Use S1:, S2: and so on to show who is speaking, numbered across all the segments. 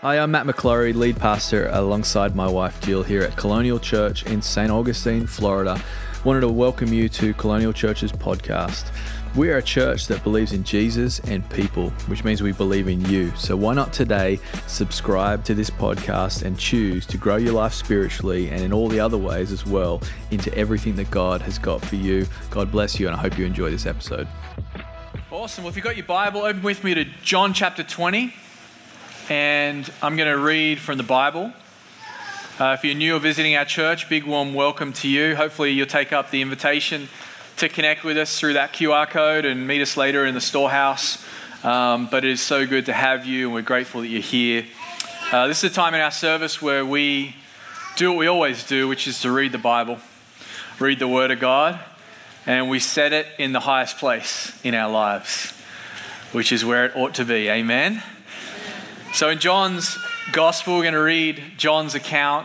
S1: Hi, I'm Matt McClory, lead pastor alongside my wife Jill here at Colonial Church in St. Augustine, Florida. Wanted to welcome you to Colonial Church's podcast. We are a church that believes in Jesus and people, which means we believe in you. So why not today subscribe to this podcast and choose to grow your life spiritually and in all the other ways as well into everything that God has got for you. God bless you, and I hope you enjoy this episode.
S2: Awesome. Well, if you've got your Bible, open with me to John chapter 20. And I'm going to read from the Bible. If you're new or visiting our church, big warm welcome to you. Hopefully you'll take up the invitation to connect with us through that QR code and meet us later in the storehouse. But it is so good to have you, and we're grateful that you're here. This is a time in our service where we do what we always do, which is to read the Bible, read the Word of God, and we set it in the highest place in our lives, which is where it ought to be. Amen? So in John's Gospel, we're going to read John's account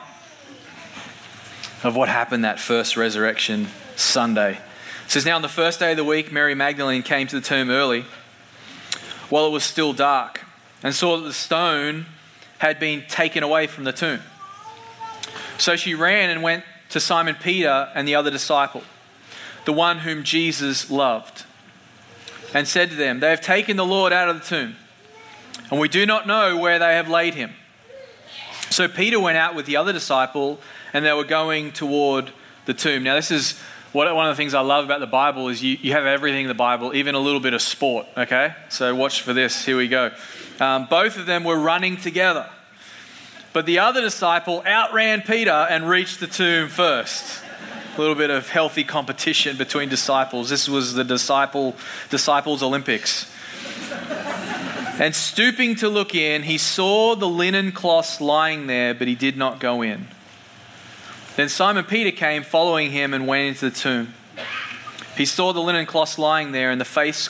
S2: of what happened that first resurrection Sunday. It says, "Now on the first day of the week, Mary Magdalene came to the tomb early, while it was still dark, and saw that the stone had been taken away from the tomb. So she ran and went to Simon Peter and the other disciple, the one whom Jesus loved, and said to them, 'They have taken the Lord out of the tomb, and we do not know where they have laid him.' So Peter went out with the other disciple, and they were going toward the tomb." Now this is one of the things I love about the Bible is you have everything in the Bible, even a little bit of sport, okay? So watch for this. Here we go. Both of them were running together. But the other disciple outran Peter and reached the tomb first. A little bit of healthy competition between disciples. This was the disciples Olympics. "And stooping to look in, he saw the linen cloths lying there, but he did not go in. Then Simon Peter came following him and went into the tomb. He saw the linen cloths lying there, and the face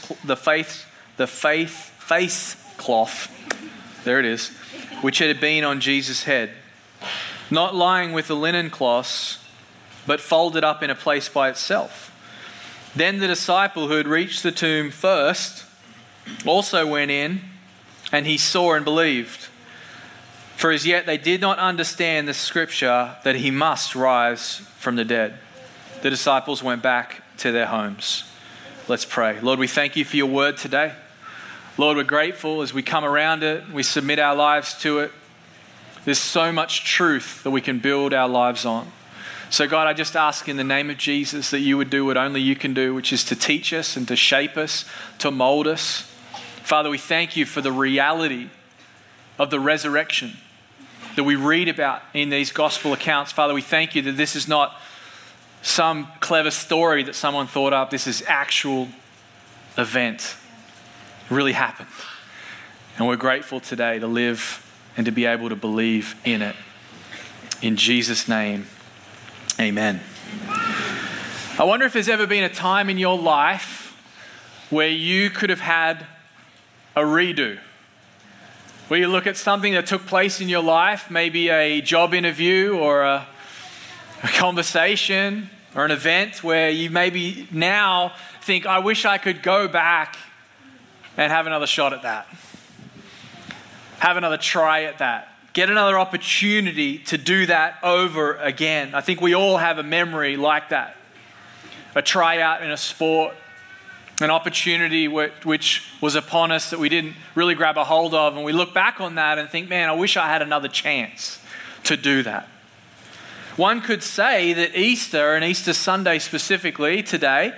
S2: cloth, there it is, which had been on Jesus' head, not lying with the linen cloths, but folded up in a place by itself. Then the disciple who had reached the tomb first also went in, and he saw and believed. For as yet they did not understand the scripture that he must rise from the dead. The disciples went back to their homes." Let's pray. Lord, we thank you for your word today. Lord, we're grateful as we come around it, we submit our lives to it. There's so much truth that we can build our lives on. So God, I just ask in the name of Jesus that you would do what only you can do, which is to teach us and to shape us, to mold us. Father, we thank you for the reality of the resurrection that we read about in these gospel accounts. Father, we thank you that this is not some clever story that someone thought up. This is actual event. It really happened. And we're grateful today to live and to be able to believe in it. In Jesus' name, amen. I wonder if there's ever been a time in your life where you could have had a redo, where you look at something that took place in your life, maybe a job interview or a conversation or an event where you maybe now think, I wish I could go back and have another shot at that. Have another try at that. Get another opportunity to do that over again. I think we all have a memory like that. A tryout in a sport, an opportunity which was upon us that we didn't really grab a hold of, and we look back on that and think, man, I wish I had another chance to do that. One could say that Easter, and Easter Sunday specifically today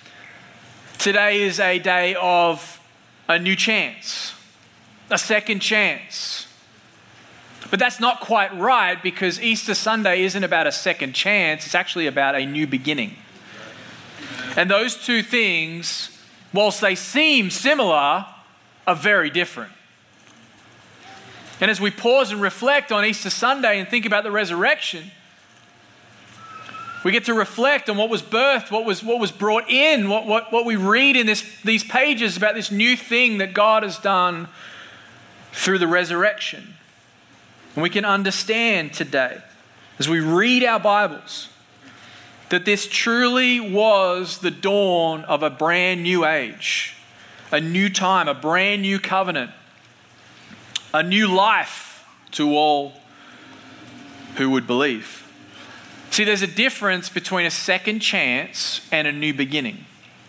S2: is a day of a new chance, a second chance. But that's not quite right, because Easter Sunday isn't about a second chance, it's actually about a new beginning. And those two things, whilst they seem similar, are very different. And as we pause and reflect on Easter Sunday and think about the resurrection, we get to reflect on what was birthed, what was brought in, what we read in these pages about this new thing that God has done through the resurrection. And we can understand today, as we read our Bibles, that this truly was the dawn of a brand new age, a new time, a brand new covenant, a new life to all who would believe. See, there's a difference between a second chance and a new beginning.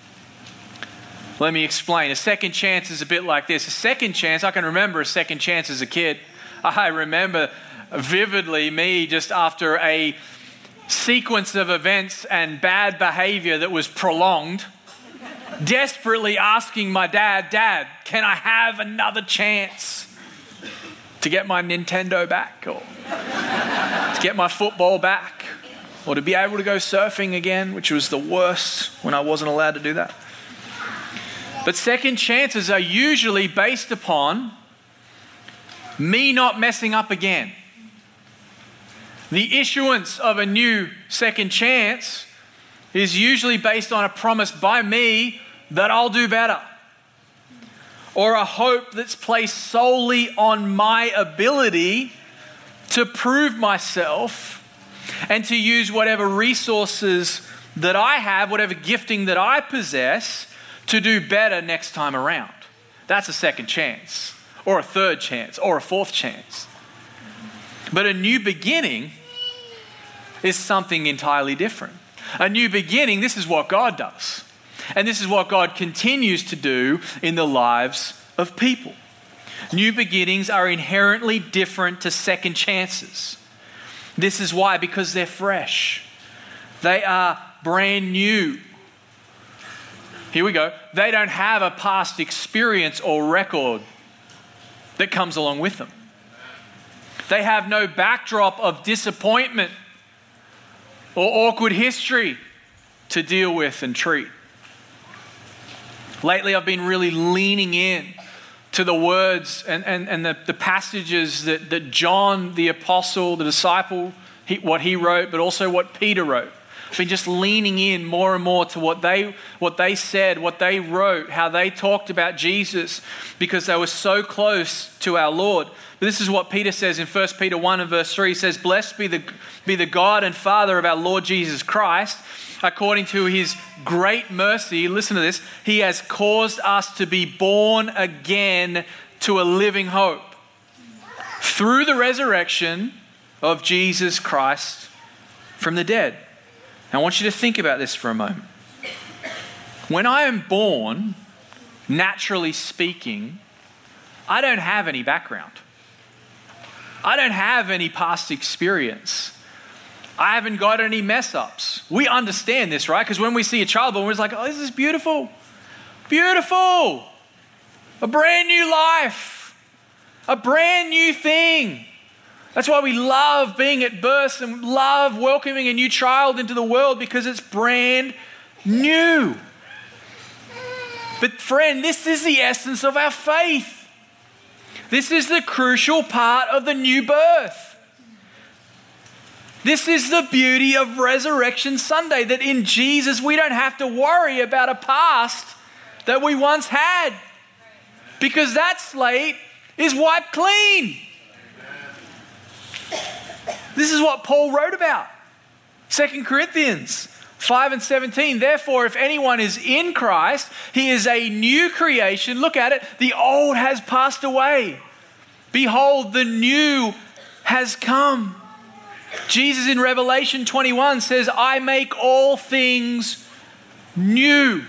S2: Let me explain. A second chance is a bit like this. A second chance, I can remember a second chance as a kid. I remember vividly me just after a sequence of events and bad behavior that was prolonged, desperately asking my dad, can I have another chance to get my Nintendo back, or to get my football back, or to be able to go surfing again, which was the worst when I wasn't allowed to do that. But second chances are usually based upon me not messing up again. The issuance of a new second chance is usually based on a promise by me that I'll do better, or a hope that's placed solely on my ability to prove myself and to use whatever resources that I have, whatever gifting that I possess, to do better next time around. That's a second chance, or a third chance, or a fourth chance. But a new beginning is something entirely different. A new beginning, this is what God does. And this is what God continues to do in the lives of people. New beginnings are inherently different to second chances. This is why, because they're fresh. They are brand new. Here we go. They don't have a past experience or record that comes along with them. They have no backdrop of disappointment or awkward history to deal with and treat. Lately, I've been really leaning in to the words and the passages that John, the apostle, the disciple, what he wrote, but also what Peter wrote. I've been just leaning in more and more to what they said, what they wrote, how they talked about Jesus, because they were so close to our Lord. But this is what Peter says in 1 Peter 1 and verse 3. He says, "Blessed be the God and Father of our Lord Jesus Christ. According to his great mercy," listen to this, "he has caused us to be born again to a living hope through the resurrection of Jesus Christ from the dead." Now, I want you to think about this for a moment. When I am born, naturally speaking, I don't have any background. I don't have any past experience. I haven't got any mess ups. We understand this, right? Because when we see a child born, we're just like, oh, this is beautiful. Beautiful. A brand new life. A brand new thing. That's why we love being at birth and love welcoming a new child into the world, because it's brand new. But friend, this is the essence of our faith. This is the crucial part of the new birth. This is the beauty of Resurrection Sunday, that in Jesus we don't have to worry about a past that we once had, because that slate is wiped clean. This is what Paul wrote about. 2 Corinthians 5 and 17. "Therefore, if anyone is in Christ, he is a new creation." Look at it. "The old has passed away. Behold, the new has come." Jesus in Revelation 21 says, "I make all things new."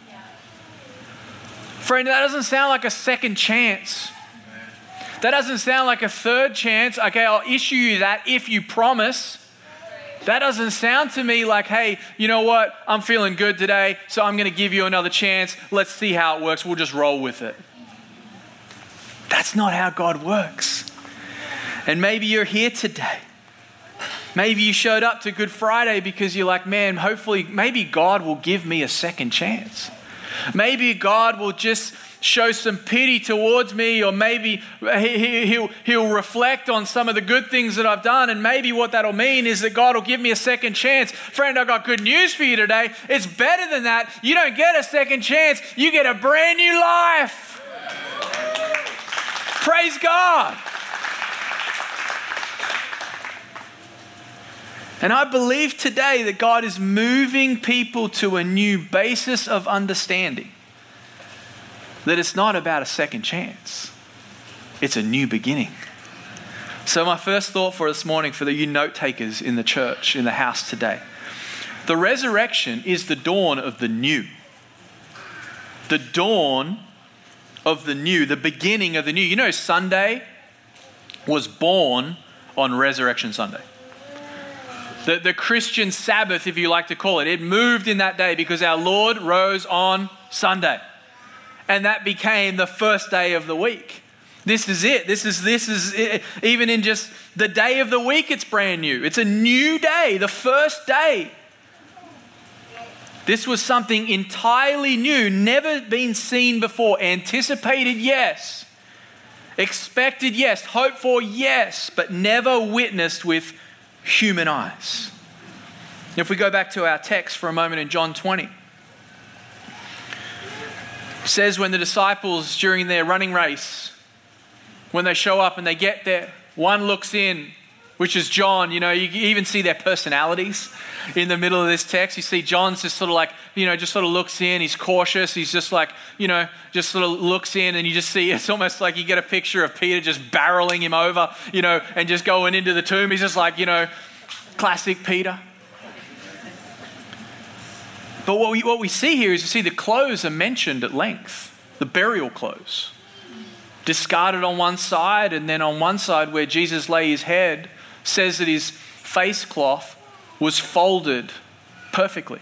S2: Friend, that doesn't sound like a second chance. That doesn't sound like a third chance. Okay, I'll issue you that if you promise. That doesn't sound to me like, hey, you know what? I'm feeling good today, so I'm going to give you another chance. Let's see how it works. We'll just roll with it. That's not how God works. And maybe you're here today. Maybe you showed up to Good Friday because you're like, man, hopefully, maybe God will give me a second chance. Maybe God will just show some pity towards me, or maybe he'll reflect on some of the good things that I've done, and maybe what that'll mean is that God will give me a second chance. Friend, I've got good news for you today. It's better than that. You don't get a second chance. You get a brand new life. Praise God. And I believe today that God is moving people to a new basis of understanding. That it's not about a second chance. It's a new beginning. So my first thought for this morning, for you note takers in the church, in the house today, the resurrection is the dawn of the new. The dawn of the new, the beginning of the new. You know, Sunday was born on Resurrection Sunday. The Christian Sabbath, if you like to call it, it moved in that day because our Lord rose on Sunday. And that became the first day of the week. This is it. This is it. Even in just the day of the week, it's brand new. It's a new day, the first day. This was something entirely new, never been seen before. Anticipated, yes. Expected, yes. Hoped for, yes. But never witnessed with human eyes. If we go back to our text for a moment in John 20, it says when the disciples during their running race, when they show up and they get there, one looks in, which is John. You know, you even see their personalities in the middle of this text. You see John's just sort of like, you know, just sort of looks in. He's cautious. He's just like, you know, just sort of looks in, and you just see, it's almost like you get a picture of Peter just barreling him over, you know, and just going into the tomb. He's just like, you know, classic Peter. But what we see here is, you see the clothes are mentioned at length, the burial clothes. Discarded on one side, and then on one side where Jesus lay his head, says that his face cloth was folded perfectly.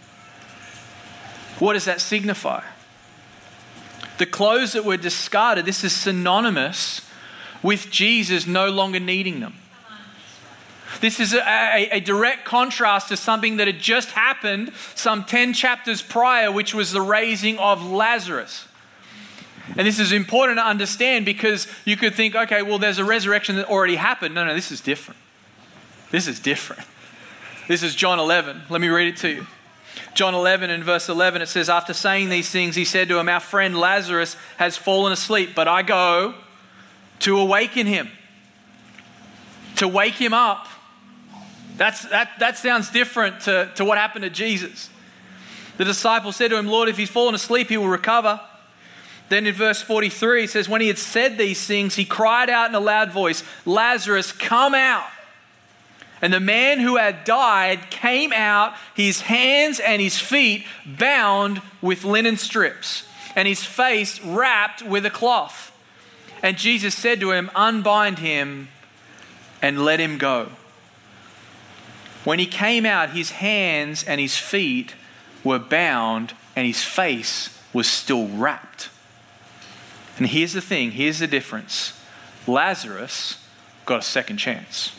S2: What does that signify? The clothes that were discarded, this is synonymous with Jesus no longer needing them. This is a direct contrast to something that had just happened some 10 chapters prior, which was the raising of Lazarus. And this is important to understand, because you could think, okay, well, there's a resurrection that already happened. No, this is different. This is different. This is John 11. Let me read it to you. John 11 and verse 11, it says, after saying these things, he said to him, our friend Lazarus has fallen asleep, but I go to awaken him. To wake him up. That sounds different to what happened to Jesus. The disciple said to him, Lord, if he's fallen asleep, he will recover. Then in verse 43, it says, when he had said these things, he cried out in a loud voice, Lazarus, come out. And the man who had died came out, his hands and his feet bound with linen strips, and his face wrapped with a cloth. And Jesus said to him, unbind him and let him go. When he came out, his hands and his feet were bound, and his face was still wrapped. And here's the thing, here's the difference. Lazarus got a second chance.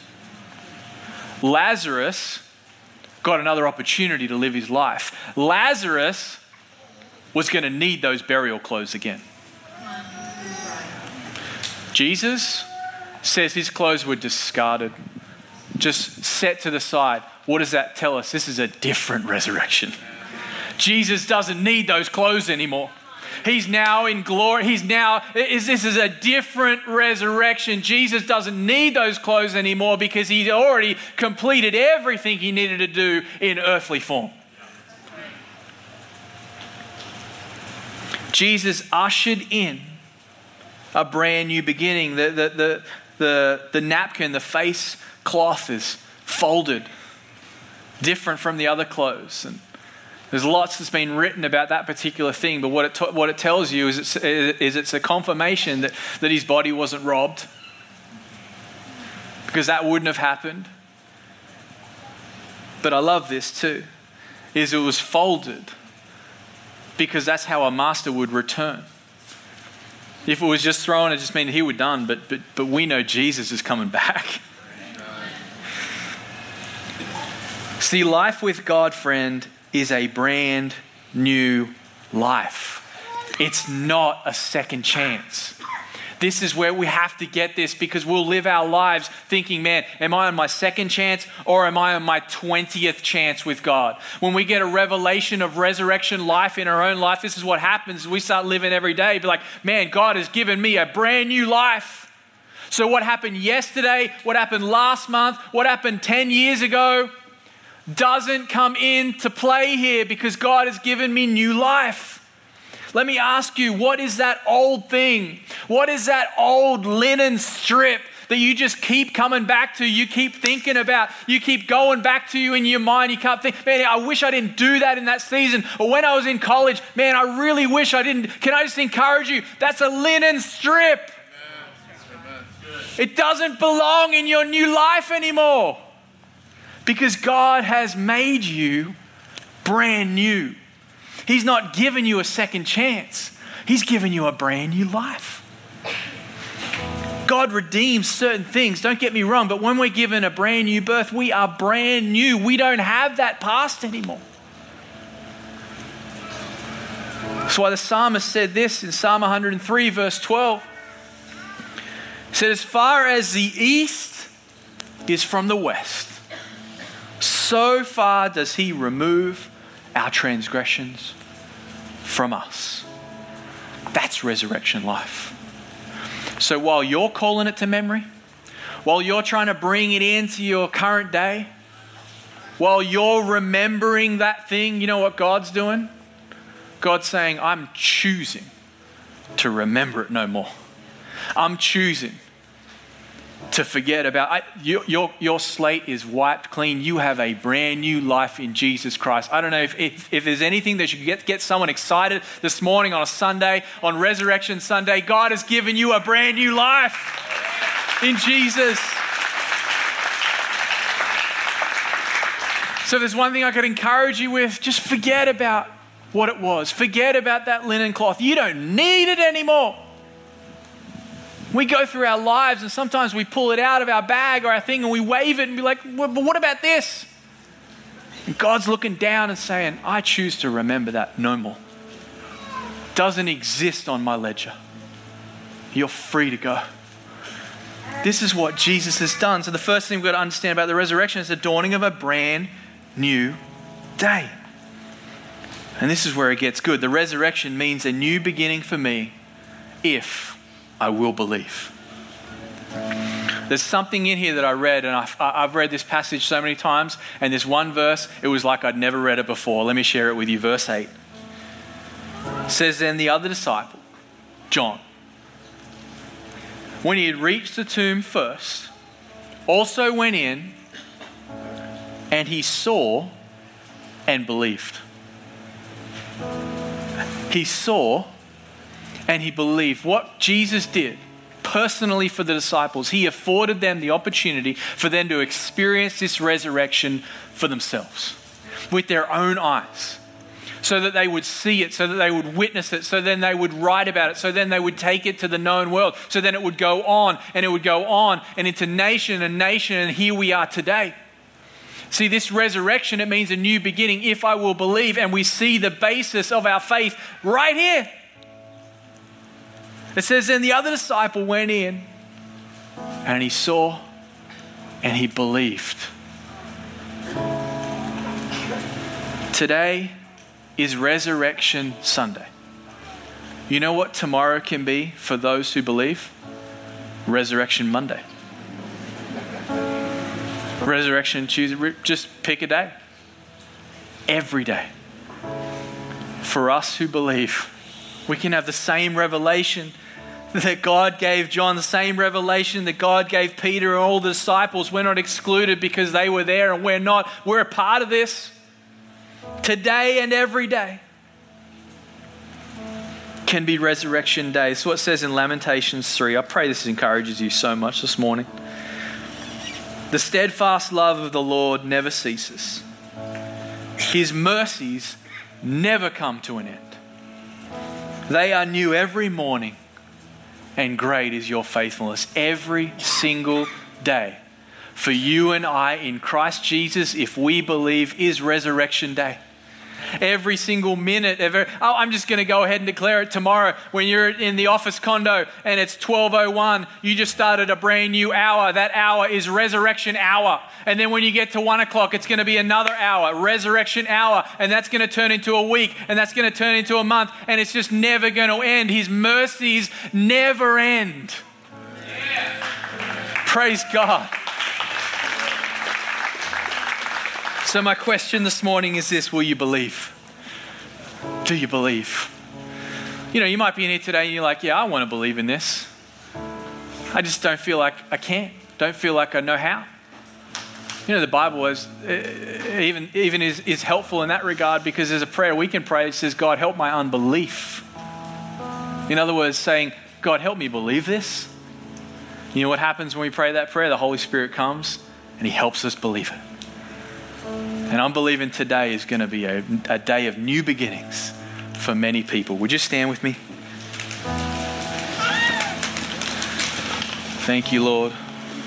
S2: Lazarus got another opportunity to live his life. Lazarus was going to need those burial clothes again. Jesus says his clothes were discarded, just set to the side. What does that tell us? This is a different resurrection. Jesus doesn't need those clothes anymore. He's now in glory. This is a different resurrection. Jesus doesn't need those clothes anymore because he's already completed everything he needed to do in earthly form. Jesus ushered in a brand new beginning. The napkin, the face cloth is folded, different from the other clothes. And there's lots that's been written about that particular thing, but what it tells you is it's a confirmation that his body wasn't robbed, because that wouldn't have happened. But I love this too, is it was folded because that's how a master would return. If it was just thrown, it just meant he was done, but we know Jesus is coming back. See, life with God, friend, is a brand new life. It's not a second chance. This is where we have to get this, because we'll live our lives thinking, man, am I on my second chance or am I on my 20th chance with God? When we get a revelation of resurrection life in our own life, this is what happens. We start living every day, be like, man, God has given me a brand new life. So what happened yesterday, what happened last month, what happened 10 years ago, doesn't come into play here, because God has given me new life. Let me ask you, what is that old thing? What is that old linen strip that you just keep coming back to, you keep thinking about, you keep going back to you in your mind? You can't think, man, I wish I didn't do that in that season. Or when I was in college, man, I really wish I didn't. Can I just encourage you? That's a linen strip. It doesn't belong in your new life anymore, because God has made you brand new. He's not given you a second chance. He's given you a brand new life. God redeems certain things, don't get me wrong, but when we're given a brand new birth, we are brand new. We don't have that past anymore. That's why the psalmist said this in Psalm 103, verse 12. He said, as far as the east is from the west, so far does he remove our transgressions from us. That's resurrection life. So while you're calling it to memory, while you're trying to bring it into your current day, while you're remembering that thing, you know what God's doing? God's saying, I'm choosing to remember it no more. I'm choosing to forget about your slate is wiped clean. You have a brand new life in Jesus Christ. I don't know if there's anything that should get someone excited this morning on a Sunday, on Resurrection Sunday. God has given you a brand new life in Jesus. So there's one thing I could encourage you with. Just forget about what it was. Forget about that linen cloth. You don't need it anymore. We go through our lives and sometimes we pull it out of our bag or our thing and we wave it and be like, well, but what about this? And God's looking down and saying, I choose to remember that no more. Doesn't exist on my ledger. You're free to go. This is what Jesus has done. So the first thing we've got to understand about the resurrection is the dawning of a brand new day. And this is where it gets good. The resurrection means a new beginning for me if I will believe. There's something in here that I read, and I've read this passage so many times, and this one verse, it was like I'd never read it before. Let me share it with you. Verse 8. It says, then the other disciple, John, when he had reached the tomb first, also went in, and he saw and believed. He saw and he believed what Jesus did personally for the disciples. He afforded them the opportunity for them to experience this resurrection for themselves with their own eyes, so that they would see it, so that they would witness it, so then they would write about it, so then they would take it to the known world, so then it would go on and it would go on and into nation and nation, and here we are today. See, this resurrection, it means a new beginning if I will believe, and we see the basis of our faith right here. It says, then the other disciple went in and he saw and he believed. Today is Resurrection Sunday. You know what tomorrow can be for those who believe? Resurrection Monday. Resurrection Tuesday. Just pick a day. Every day. For us who believe, we can have the same revelation that God gave John, the same revelation that God gave Peter and all the disciples. We're not excluded because they were there and we're not. We're a part of this. Today and every day can be Resurrection Day. It's what it says in Lamentations 3. I pray this encourages you so much this morning. The steadfast love of the Lord never ceases. His mercies never come to an end. They are new every morning, and great is your faithfulness every single day. For you and I in Christ Jesus, if we believe, is Resurrection Day. Every single minute. I'm just going to go ahead and declare it tomorrow. When you're in the office condo and it's 12:01, you just started a brand new hour. That hour is Resurrection Hour. And then when you get to 1 o'clock, it's going to be another hour, Resurrection Hour. And that's going to turn into a week. And that's going to turn into a month. And it's just never going to end. His mercies never end. Yeah. Praise God. So my question this morning is this: will you believe? Do you believe? You might be in here today and you're like, yeah, I want to believe in this. I just don't feel like I can. Don't feel like I know how. The Bible is helpful in that regard, because there's a prayer we can pray that says, God, help my unbelief. In other words, saying, God, help me believe this. You know what happens when we pray that prayer? The Holy Spirit comes and he helps us believe it. And I'm believing today is going to be a day of new beginnings for many people. Would you stand with me? Thank you, Lord.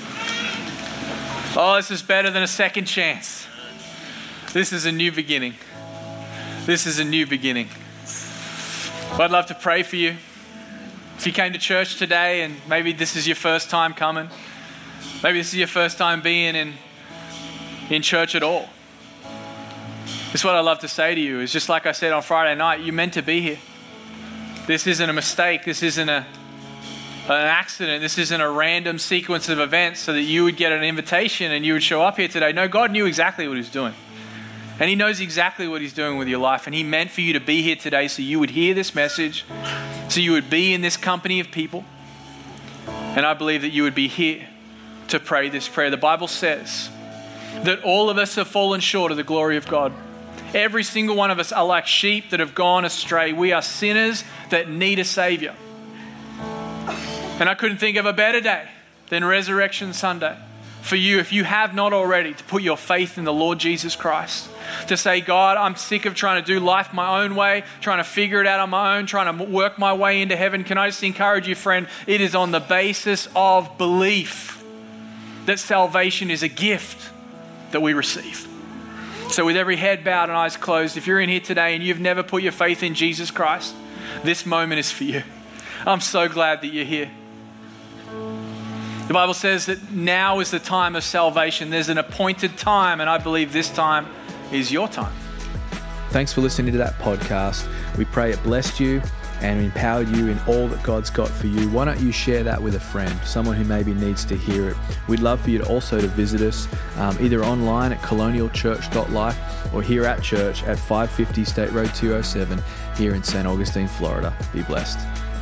S2: Oh, this is better than a second chance. This is a new beginning. This is a new beginning. Well, I'd love to pray for you. If you came to church today and maybe this is your first time coming, maybe this is your first time being in church at all. This is what I'd love to say to you. Is just like I said on Friday night, you're meant to be here. This isn't a mistake. This isn't an accident. This isn't a random sequence of events so that you would get an invitation and you would show up here today. No, God knew exactly what he was doing. And he knows exactly what he's doing with your life. And he meant for you to be here today so you would hear this message, so you would be in this company of people. And I believe that you would be here to pray this prayer. The Bible says that all of us have fallen short of the glory of God. Every single one of us are like sheep that have gone astray. We are sinners that need a Savior. And I couldn't think of a better day than Resurrection Sunday for you, if you have not already, to put your faith in the Lord Jesus Christ. To say, God, I'm sick of trying to do life my own way, trying to figure it out on my own, trying to work my way into heaven. Can I just encourage you, friend, it is on the basis of belief that salvation is a gift that we receive. So with every head bowed and eyes closed, if you're in here today and you've never put your faith in Jesus Christ, this moment is for you. I'm so glad that you're here. The Bible says that now is the time of salvation. There's an appointed time, and I believe this time is your time.
S1: Thanks for listening to that podcast. We pray it blessed you and empowered you in all that God's got for you. Why don't you share that with a friend, someone who maybe needs to hear it? We'd love for you to also to visit us either online at colonialchurch.life or here at church at 550 State Road 207 here in St. Augustine, Florida. Be blessed.